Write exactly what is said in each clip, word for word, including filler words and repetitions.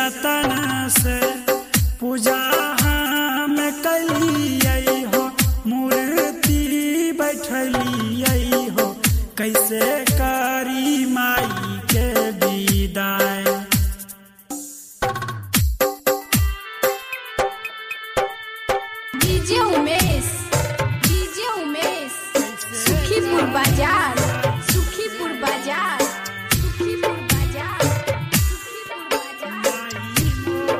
जतन से पूजा हम कलियै हो, मूर्ति बैठलियै हो, कैसे करी माई के विदाई। डीजे उमेश, डीजे उमेश, सुखीपुर बाजार, सुखीपुर बाजार, सुखीपुर बाजार, सुखीपुर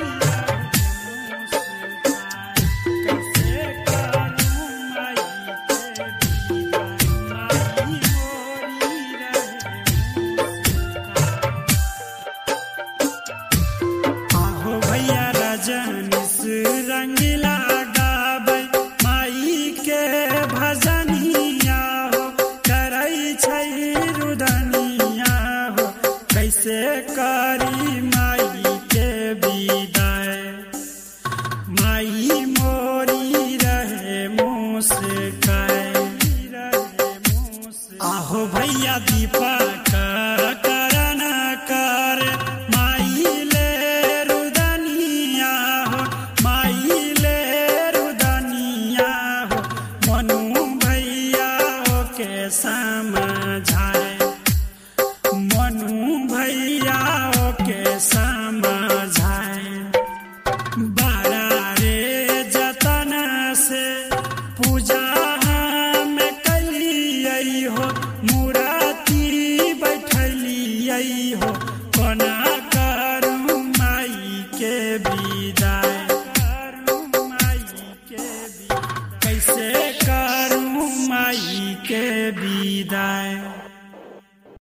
बाजार। आहो भैया रजनीश रंगीला गाबै माई के भजनिया हो, करै छै रुदनिया हो, कैसे करी माई के विदाई। माई मोरी रहे मुस्काई। आहो भैया दीपक करन कर माई ले रुदनिया हो, माई ले रुदनिया हो, मनु भैया के समझाए, मनु भैया के समझाए। बड़ा रे जतन से पूजा हम कलियै हो, मूर्ति बैठलियै हो, कोना करू माई के विदाई। कैसे करू माई के विदाई।